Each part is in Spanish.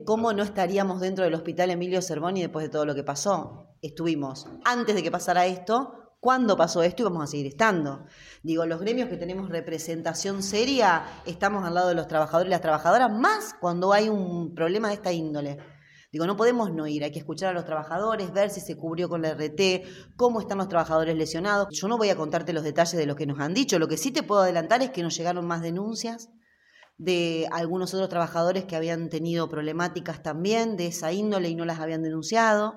¿Cómo no estaríamos dentro del hospital Emilio Cervoni después de todo lo que pasó? Estuvimos antes de que pasara esto. Cuando pasó esto, y vamos a seguir estando. Digo, los gremios que tenemos representación seria, estamos al lado de los trabajadores y las trabajadoras, más cuando hay un problema de esta índole. Digo, no podemos no ir, hay que escuchar a los trabajadores, ver si se cubrió con la RT, cómo están los trabajadores lesionados. Yo no voy a contarte los detalles de lo que nos han dicho, lo que sí te puedo adelantar es que nos llegaron más denuncias de algunos otros trabajadores que habían tenido problemáticas también de esa índole y no las habían denunciado.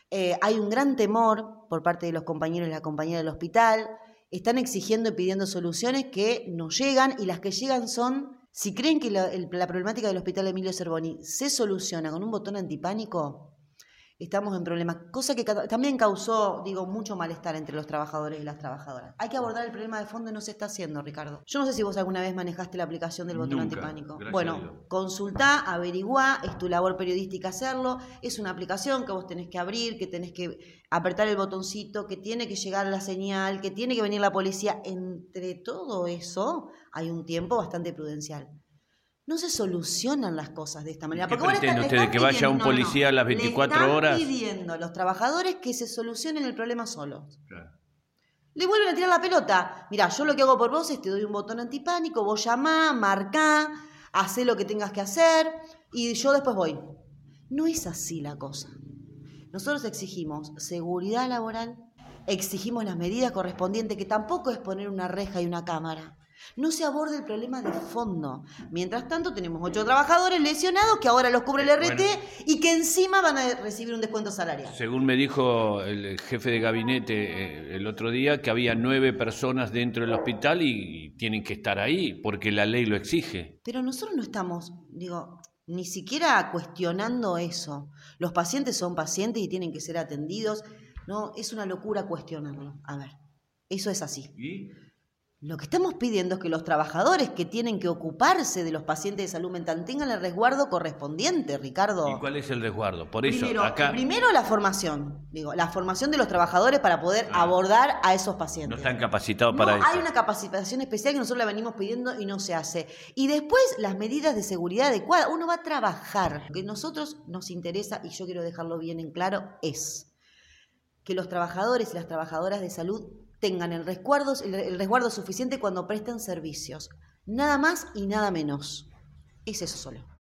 Hay un gran temor por parte de los compañeros y las compañeras del hospital. Están exigiendo y pidiendo soluciones que no llegan, y las que llegan son, si creen que la problemática del hospital Emilio Cervoni se soluciona con un botón antipánico, estamos en problemas, cosa que también causó, mucho malestar entre los trabajadores y las trabajadoras. Hay que abordar el problema de fondo y no se está haciendo, Ricardo. Yo no sé si vos alguna vez manejaste la aplicación del botón antipánico. Bueno, consultá, averiguá, es tu labor periodística hacerlo. Es una aplicación que vos tenés que abrir, que tenés que apretar el botoncito, que tiene que llegar la señal, que tiene que venir la policía. Entre todo eso hay un tiempo bastante prudencial. No se solucionan las cosas de esta manera. ¿Qué pretende usted, de que vaya un policía a las 24 horas? Le están pidiendo a los trabajadores que se solucionen el problema solos. Claro. Le vuelven a tirar la pelota. Mirá, yo lo que hago por vos es te doy un botón antipánico, vos llamá, marcá, hacé lo que tengas que hacer y yo después voy. No es así la cosa. Nosotros exigimos seguridad laboral, exigimos las medidas correspondientes, que tampoco es poner una reja y una cámara. No se aborda el problema de fondo. Mientras tanto, tenemos 8 trabajadores lesionados que ahora los cubre el RT y que encima van a recibir un descuento salarial. Según me dijo el jefe de gabinete el otro día, que había 9 personas dentro del hospital y tienen que estar ahí porque la ley lo exige. Pero nosotros no estamos, ni siquiera cuestionando eso. Los pacientes son pacientes y tienen que ser atendidos. No, es una locura cuestionarlo. A ver, eso es así. ¿Y? Lo que estamos pidiendo es que los trabajadores que tienen que ocuparse de los pacientes de salud mental tengan el resguardo correspondiente, Ricardo. ¿Y cuál es el resguardo? Por eso, primero la formación, la formación de los trabajadores para poder abordar a esos pacientes. No están capacitados para eso. Hay una capacitación especial que nosotros la venimos pidiendo y no se hace. Y después las medidas de seguridad adecuadas. Uno va a trabajar. Lo que a nosotros nos interesa, y yo quiero dejarlo bien en claro, es que los trabajadores y las trabajadoras de salud tengan el resguardo suficiente cuando presten servicios. Nada más y nada menos. Es eso solo.